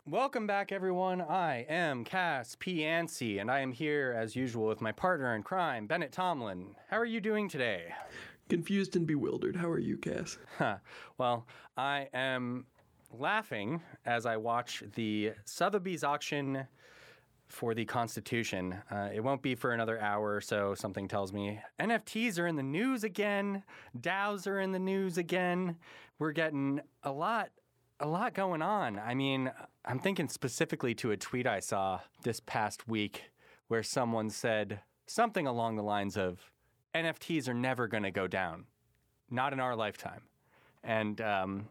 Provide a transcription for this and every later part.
Welcome back, everyone. I am Cass P. Yancey, and I am here, as usual, with my partner in crime, Bennett Tomlin. How are you doing today? Confused and bewildered. How are you, Cass? Well, I am laughing as I watch the Sotheby's auction for the Constitution. It won't be for another hour or so, something tells me. NFTs are in the news again. DAOs are in the news again. We're getting a lot going on. I mean, I'm thinking specifically to a tweet I saw this past week where someone said something along the lines of, NFTs are never going to go down. Not in our lifetime. And God,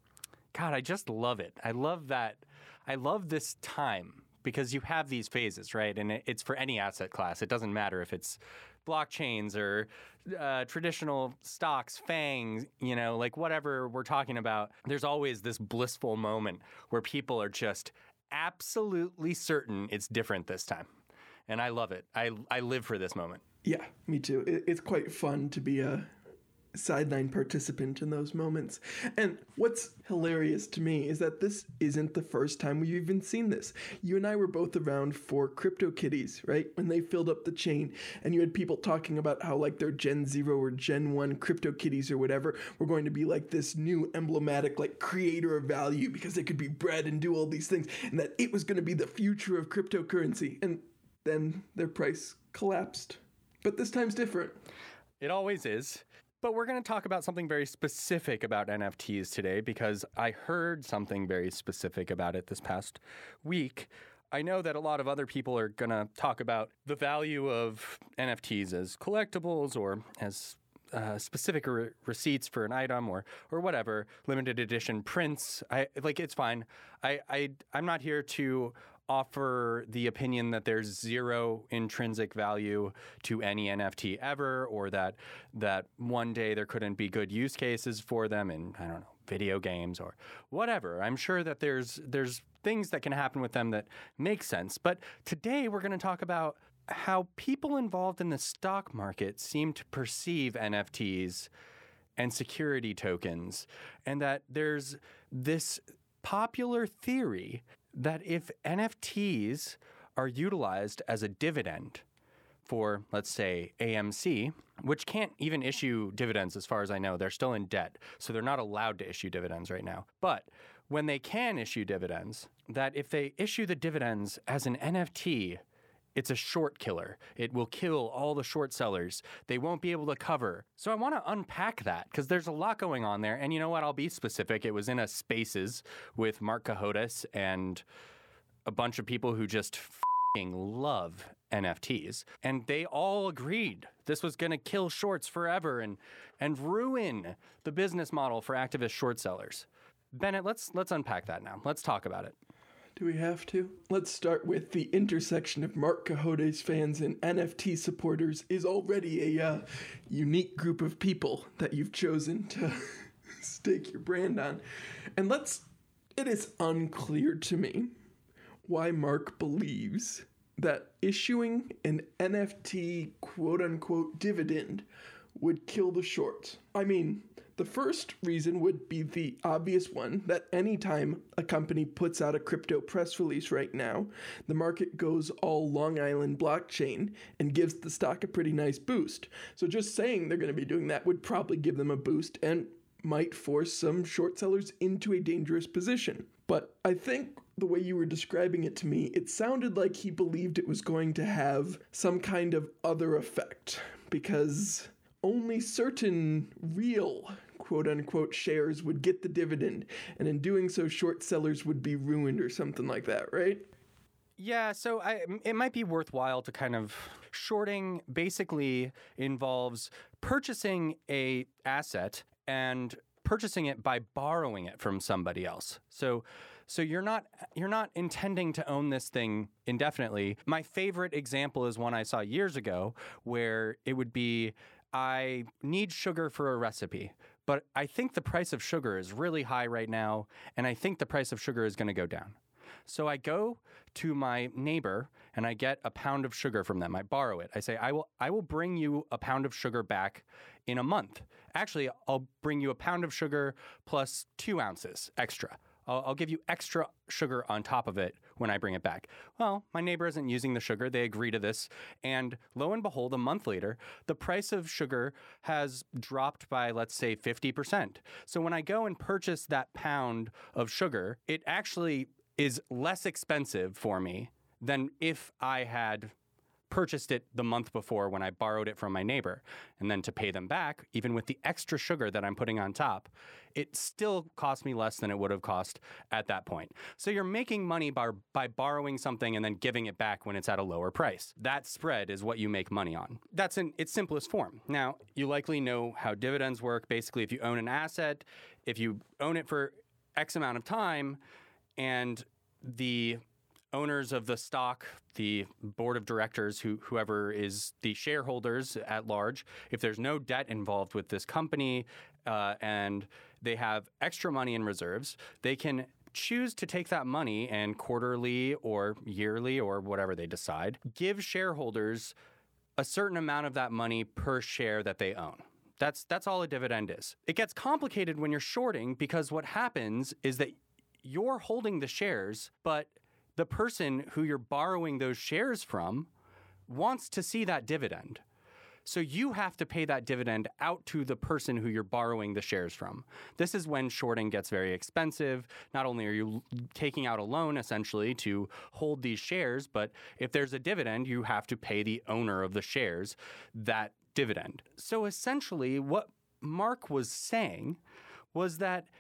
I just love it. I love that. I love this time because you have these phases, right? And it's for any asset class. It doesn't matter if it's blockchains or traditional stocks, FANGs, like whatever we're talking about. There's always this blissful moment where people are just absolutely certain it's different this time. And I love it. I live for this moment. Yeah, me too. It's quite fun to be a sideline participant in those moments. And what's hilarious to me is that this isn't the first time we've even seen this. You and I were both around for CryptoKitties, right? When they filled up the chain, and you had people talking about how like their Gen 0 or Gen 1 CryptoKitties or whatever were going to be like this new emblematic like creator of value because they could be bred and do all these things, and that it was going to be the future of cryptocurrency. And then their price collapsed. But this time's different. It always is. But we're going to talk about something very specific about NFTs today because I heard something very specific about it this past week. I know that a lot of other people are going to talk about the value of NFTs as collectibles or as specific receipts for an item or whatever, limited edition prints. It's fine. I'm not here to offer the opinion that there's zero intrinsic value to any NFT ever, or that one day there couldn't be good use cases for them in, I don't know, video games or whatever. I'm sure that there's things that can happen with them that make sense. But today we're going to talk about how people involved in the stock market seem to perceive NFTs and security tokens, and that there's this popular theory that if NFTs are utilized as a dividend for, let's say, AMC, which can't even issue dividends as far as I know, they're still in debt, so they're not allowed to issue dividends right now. But when they can issue dividends, that if they issue the dividends as an NFT, it's a short killer. It will kill all the short sellers. They won't be able to cover. So I want to unpack that because there's a lot going on there. And you know what? I'll be specific. It was in a Spaces with Mark Cohodes and a bunch of people who just f***ing love NFTs. And they all agreed this was going to kill shorts forever and ruin the business model for activist short sellers. Bennett, let's unpack that now. Let's talk about it. Do we have to? Let's start with the intersection of Mark Cohodes fans and NFT supporters is already a unique group of people that you've chosen to stake your brand on. And it is unclear to me why Mark believes that issuing an NFT quote-unquote dividend would kill the shorts. I mean, the first reason would be the obvious one that anytime a company puts out a crypto press release right now, the market goes all Long Island blockchain and gives the stock a pretty nice boost. So just saying they're going to be doing that would probably give them a boost and might force some short sellers into a dangerous position. But I think the way you were describing it to me, it sounded like he believed it was going to have some kind of other effect because only certain real quote-unquote shares would get the dividend, and in doing so, short sellers would be ruined or something like that, right? Yeah, so it might be worthwhile to kind of shorting basically involves purchasing a asset and purchasing it by borrowing it from somebody else. So you're not intending to own this thing indefinitely. My favorite example is one I saw years ago where it would be, I need sugar for a recipe, but I think the price of sugar is really high right now, and I think the price of sugar is going to go down. So I go to my neighbor and I get a pound of sugar from them. I borrow it. I say, I will bring you a pound of sugar back in a month. Actually, I'll bring you a pound of sugar plus 2 ounces extra. I'll give you extra sugar on top of it when I bring it back. Well, my neighbor isn't using the sugar. They agree to this. And lo and behold, a month later, the price of sugar has dropped by, let's say, 50%. So when I go and purchase that pound of sugar, it actually is less expensive for me than if I had purchased it the month before when I borrowed it from my neighbor. And then to pay them back, even with the extra sugar that I'm putting on top, it still cost me less than it would have cost at that point. So you're making money by borrowing something and then giving it back when it's at a lower price. That spread is what you make money on. That's in its simplest form. Now, you likely know how dividends work. Basically, if you own an asset, if you own it for X amount of time, and the owners of the stock, the board of directors, whoever is the shareholders at large, if there's no debt involved with this company and they have extra money in reserves, they can choose to take that money and quarterly or yearly or whatever they decide, give shareholders a certain amount of that money per share that they own. That's all a dividend is. It gets complicated when you're shorting because what happens is that you're holding the shares, but the person who you're borrowing those shares from wants to see that dividend. So you have to pay that dividend out to the person who you're borrowing the shares from. This is when shorting gets very expensive. Not only are you taking out a loan essentially to hold these shares, but if there's a dividend, you have to pay the owner of the shares that dividend. So essentially what Mark was saying was that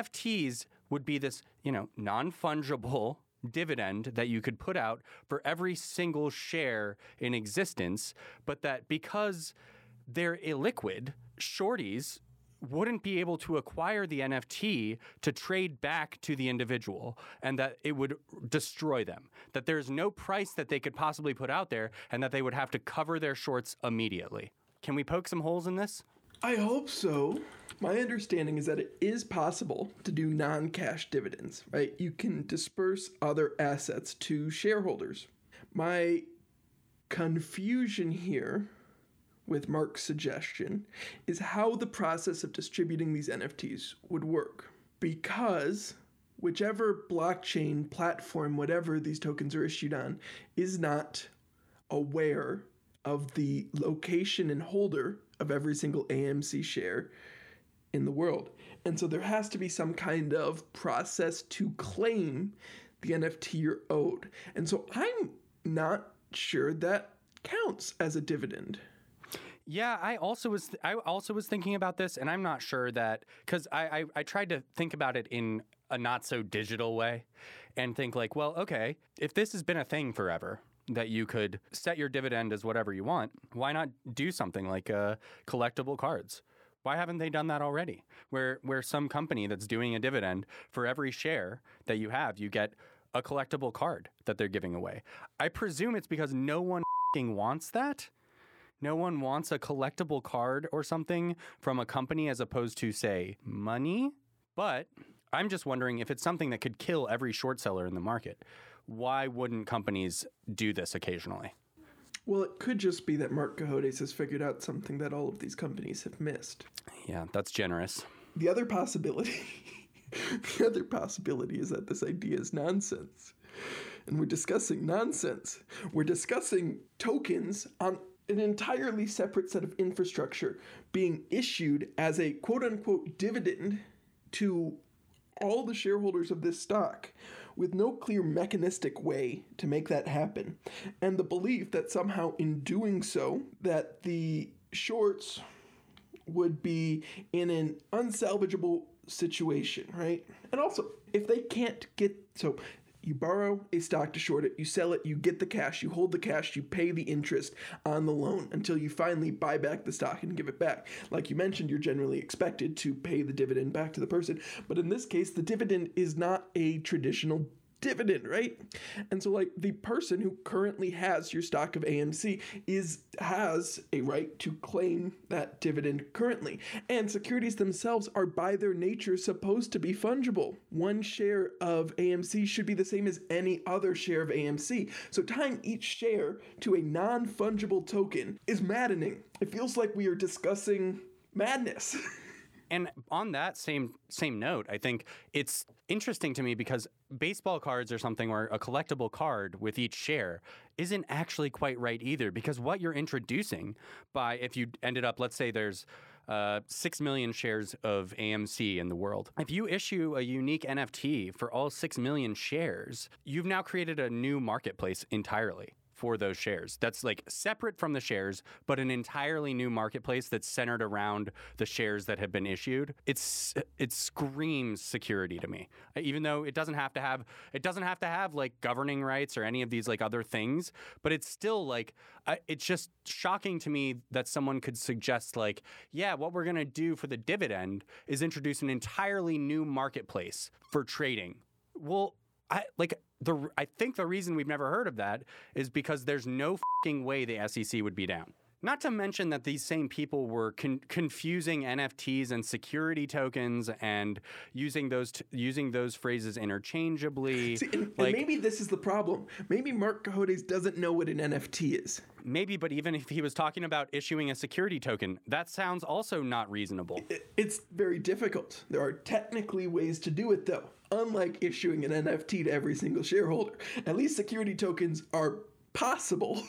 NFTs would be this, non-fungible dividend that you could put out for every single share in existence, but that because they're illiquid, shorties wouldn't be able to acquire the NFT to trade back to the individual, and that it would destroy them, that there's no price that they could possibly put out there, and that they would have to cover their shorts immediately. Can we poke some holes in this? I hope so. My understanding is that it is possible to do non-cash dividends, right? You can disperse other assets to shareholders. My confusion here with Mark's suggestion is how the process of distributing these NFTs would work. Because whichever blockchain platform, whatever these tokens are issued on, is not aware of the location and holder of every single AMC share in the world. And so there has to be some kind of process to claim the NFT you're owed. And so I'm not sure that counts as a dividend. Yeah, I also was thinking about this, and I'm not sure that, because I tried to think about it in a not so digital way and think like, well, okay, if this has been a thing forever, that you could set your dividend as whatever you want, why not do something like collectible cards? Why haven't they done that already? Where some company that's doing a dividend, for every share that you have, you get a collectible card that they're giving away. I presume it's because no one wants that. No one wants a collectible card or something from a company as opposed to, say, money. But I'm just wondering if it's something that could kill every short seller in the market. Why wouldn't companies do this occasionally? Well, it could just be that Mark Cohodes has figured out something that all of these companies have missed. Yeah, that's generous. The other possibility is that this idea is nonsense. And we're discussing nonsense. We're discussing tokens on an entirely separate set of infrastructure being issued as a quote-unquote dividend to all the shareholders of this stock, with no clear mechanistic way to make that happen, and the belief that somehow in doing so, that the shorts would be in an unsalvageable situation, right? And also, if they can't you borrow a stock to short it, you sell it, you get the cash, you hold the cash, you pay the interest on the loan until you finally buy back the stock and give it back. Like you mentioned, you're generally expected to pay the dividend back to the person. But in this case, the dividend is not a traditional dividend, right? And so like the person who currently has your stock of AMC has a right to claim that dividend currently. And securities themselves are by their nature supposed to be fungible. One share of AMC should be the same as any other share of AMC. So tying each share to a non-fungible token is maddening. It feels like we are discussing madness. And on that same note, I think it's interesting to me because baseball cards are something where a collectible card with each share isn't actually quite right either, because what you're introducing by, if you ended up, let's say there's 6 million shares of AMC in the world. If you issue a unique NFT for all 6 million shares, you've now created a new marketplace entirely for those shares. That's like separate from the shares, but an entirely new marketplace that's centered around the shares that have been issued. It screams security to me. Even though it doesn't have to have like governing rights or any of these like other things, but it's still like it's just shocking to me that someone could suggest like, yeah, what we're going to do for the dividend is introduce an entirely new marketplace for trading. Well, I think the reason we've never heard of that is because there's no fucking way the SEC would be down. Not to mention that these same people were confusing NFTs and security tokens and using those phrases interchangeably. See, and maybe this is the problem. Maybe Mark Cohodes doesn't know what an NFT is. Maybe, but even if he was talking about issuing a security token, that sounds also not reasonable. It's very difficult. There are technically ways to do it, though. Unlike issuing an NFT to every single shareholder, at least security tokens are possible.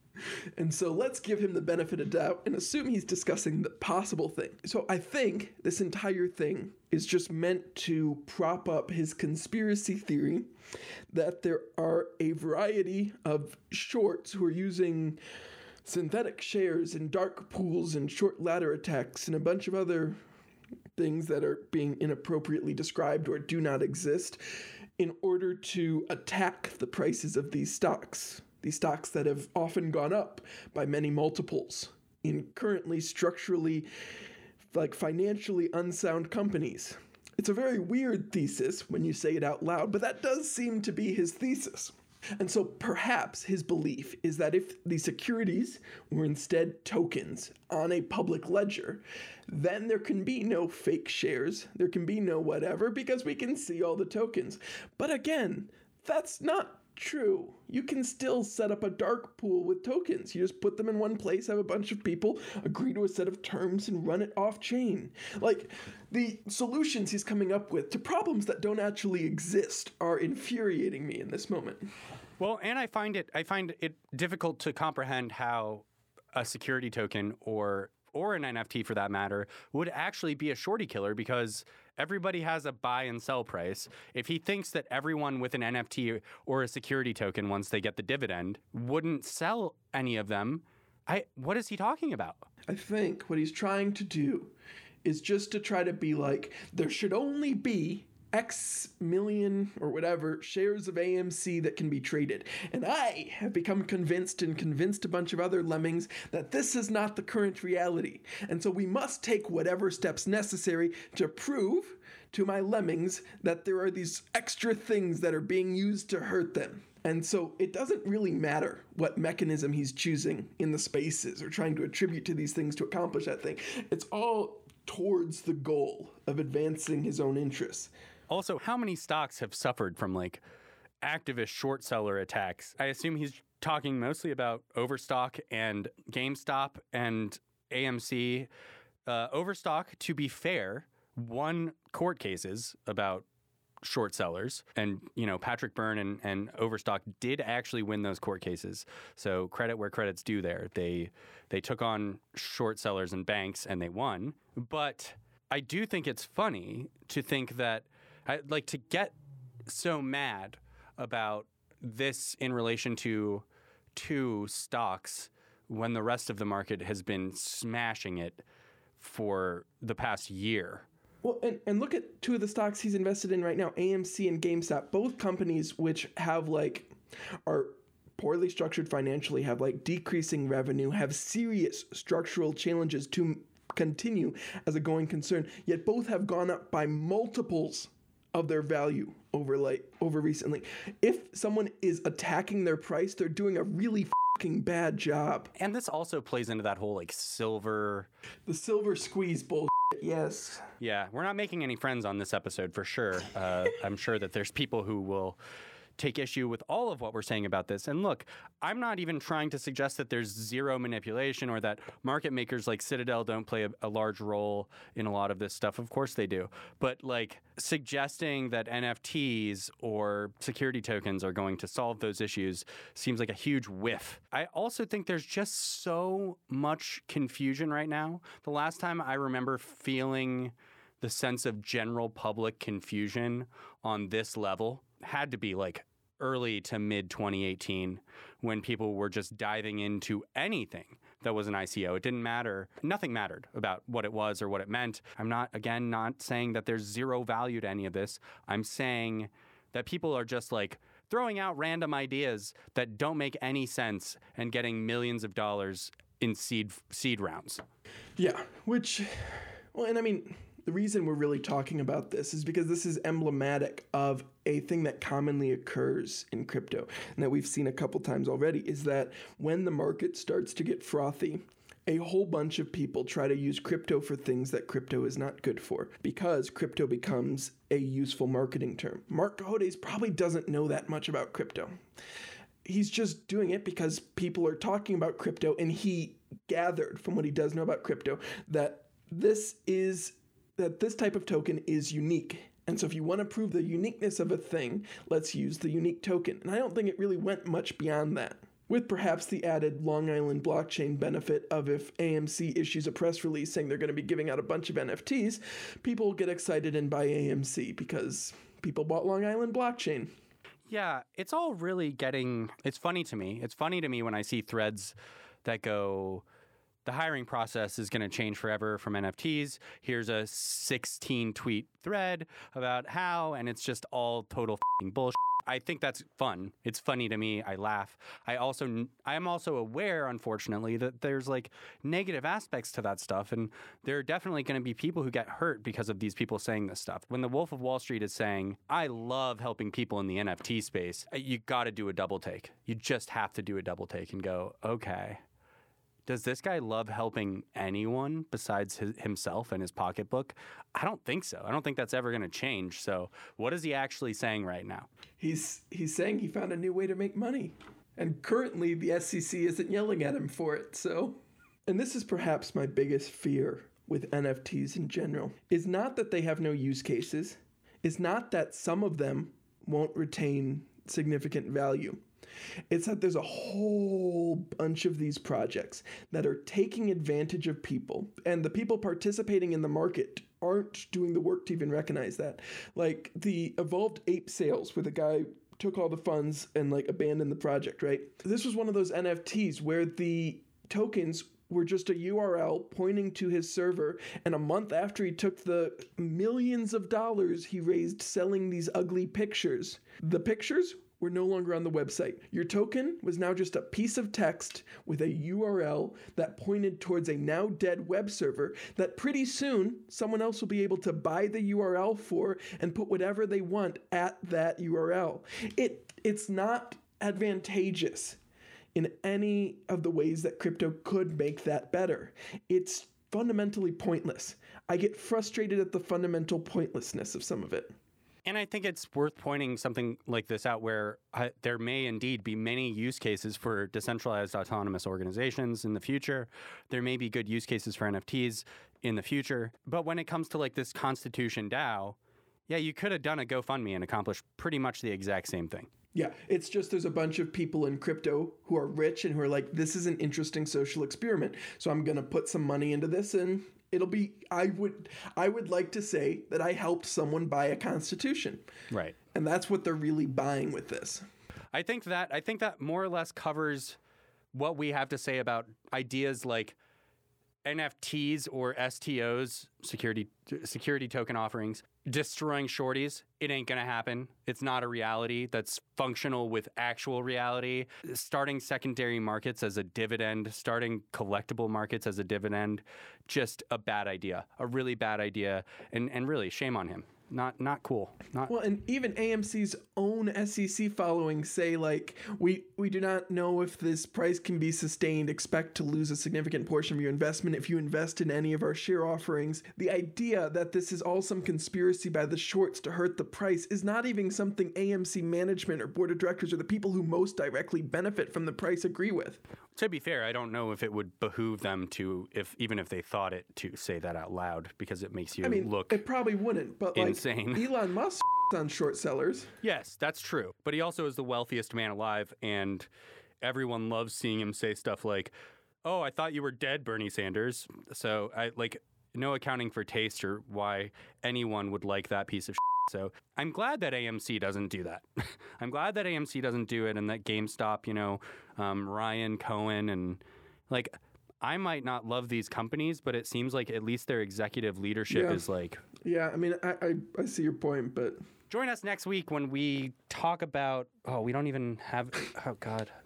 And so let's give him the benefit of doubt and assume he's discussing the possible thing. So I think this entire thing is just meant to prop up his conspiracy theory that there are a variety of shorts who are using synthetic shares and dark pools and short ladder attacks and a bunch of other things that are being inappropriately described or do not exist in order to attack the prices of these stocks that have often gone up by many multiples in currently structurally, like financially unsound companies. It's a very weird thesis when you say it out loud, but that does seem to be his thesis. And so perhaps his belief is that if the securities were instead tokens on a public ledger, then there can be no fake shares, there can be no whatever, because we can see all the tokens. But again, that's not true. You can still set up a dark pool with tokens. You just put them in one place, have a bunch of people agree to a set of terms and run it off chain. Like, the solutions he's coming up with to problems that don't actually exist are infuriating me in this moment. Well, and I find it difficult to comprehend how a security token or an NFT for that matter would actually be a shorty killer, because everybody has a buy and sell price. If he thinks that everyone with an NFT or a security token, once they get the dividend, wouldn't sell any of them, what is he talking about? I think what he's trying to do is just to try to be like, there should only be X million or whatever shares of AMC that can be traded. And I have become convinced and convinced a bunch of other lemmings that this is not the current reality. And so we must take whatever steps necessary to prove to my lemmings that there are these extra things that are being used to hurt them. And so it doesn't really matter what mechanism he's choosing in the spaces or trying to attribute to these things to accomplish that thing. It's all towards the goal of advancing his own interests. Also, how many stocks have suffered from like activist short seller attacks? I assume he's talking mostly about Overstock and GameStop and AMC. Overstock, to be fair, won court cases about short sellers, and Patrick Byrne and Overstock did actually win those court cases. So credit where credit's due there. They took on short sellers and banks and they won. But I do think it's funny to think that to get so mad about this in relation to two stocks when the rest of the market has been smashing it for the past year. Well, and look at two of the stocks he's invested in right now, AMC and GameStop, both companies which have are poorly structured financially, have decreasing revenue, have serious structural challenges to continue as a going concern, yet both have gone up by multiples of their value over recently. If someone is attacking their price, they're doing a really fucking bad job. And this also plays into that whole silver... The silver squeeze bullshit, yes. Yeah, we're not making any friends on this episode for sure. I'm sure that there's people who will take issue with all of what we're saying about this. And look, I'm not even trying to suggest that there's zero manipulation or that market makers like Citadel don't play a large role in a lot of this stuff. Of course they do. But like suggesting that NFTs or security tokens are going to solve those issues seems like a huge whiff. I also think there's just so much confusion right now. The last time I remember feeling the sense of general public confusion on this level had to be like early to mid 2018 when people were just diving into anything that was an ICO. It didn't matter. Nothing mattered about what it was or what it meant. I'm not saying that there's zero value to any of this. I'm saying that people are just like throwing out random ideas that don't make any sense and getting millions of dollars in seed rounds. Yeah, and I mean, the reason we're really talking about this is because this is emblematic of a thing that commonly occurs in crypto and that we've seen a couple times already, is that when the market starts to get frothy, a whole bunch of people try to use crypto for things that crypto is not good for because crypto becomes a useful marketing term. Mark Cohodes probably doesn't know that much about crypto. He's just doing it because people are talking about crypto, and he gathered from what he does know about crypto that this type of token is unique. And so if you want to prove the uniqueness of a thing, let's use the unique token. And I don't think it really went much beyond that, with perhaps the added Long Island blockchain benefit of if AMC issues a press release saying they're going to be giving out a bunch of NFTs, people get excited and buy AMC because people bought Long Island blockchain. Yeah, it's all really it's funny to me. It's funny to me when I see threads that go, the hiring process is going to change forever from NFTs. Here's a 16-tweet thread about how, and it's just all total f***ing bullshit. I think that's fun. It's funny to me. I laugh. I'm also aware, unfortunately, that there's like negative aspects to that stuff, and there are definitely going to be people who get hurt because of these people saying this stuff. When the Wolf of Wall Street is saying, I love helping people in the NFT space, you got to do a double take. You just have to do a double take and go, okay, does this guy love helping anyone besides himself and his pocketbook? I don't think so. I don't think that's ever going to change. So what is he actually saying right now? He's saying he found a new way to make money. And currently the SEC isn't yelling at him for it. So, and this is perhaps my biggest fear with NFTs in general, is not that they have no use cases. It's not that some of them won't retain significant value. It's that there's a whole bunch of these projects that are taking advantage of people, and the people participating in the market aren't doing the work to even recognize that. Like the Evolved Ape sales, where the guy took all the funds and like abandoned the project, right? This was one of those NFTs where the tokens were just a URL pointing to his server, and a month after he took the millions of dollars he raised selling these ugly pictures, the pictures were no longer on the website. Your token was now just a piece of text with a URL that pointed towards a now dead web server that pretty soon someone else will be able to buy the URL for and put whatever they want at that URL. It's not advantageous in any of the ways that crypto could make that better. It's fundamentally pointless. I get frustrated at the fundamental pointlessness of some of it. And I think it's worth pointing something like this out where there may indeed be many use cases for decentralized autonomous organizations in the future. There may be good use cases for NFTs in the future. But when it comes to like this Constitution DAO, yeah, you could have done a GoFundMe and accomplished pretty much the exact same thing. Yeah, it's just there's a bunch of people in crypto who are rich and who are like, this is an interesting social experiment. So I'm going to put some money into this and it'll be, I would like to say that I helped someone buy a constitution. Right. And that's what they're really buying with this. I think that more or less covers what we have to say about ideas like NFTs or STOs, security token offerings, destroying shorties. It ain't going to happen. It's not a reality that's functional with actual reality. Starting secondary markets as a dividend, starting collectible markets as a dividend, just a bad idea, a really bad idea. And really, shame on him. Not cool. Not Well, and even AMC's own SEC following say, like, we do not know if this price can be sustained. Expect to lose a significant portion of your investment if you invest in any of our share offerings. The idea that this is all some conspiracy by the shorts to hurt the price is not even something AMC management or board of directors or the people who most directly benefit from the price agree with. To be fair, I don't know if it would behoove them to, even if they thought it, to say that out loud, because it makes you look it probably wouldn't, but insane. Like Elon Musk on short sellers. Yes, that's true. But he also is the wealthiest man alive, and everyone loves seeing him say stuff like, "Oh, I thought you were dead, Bernie Sanders." So no accounting for taste or why anyone would like that piece of shit. So I'm glad that AMC doesn't do that. I'm glad that AMC doesn't do it, and that GameStop, Ryan Cohen, and I might not love these companies, but it seems like at least their executive leadership is like. Yeah, I mean, I see your point, but. Join us next week when we talk about. Oh, we don't even have. Oh God.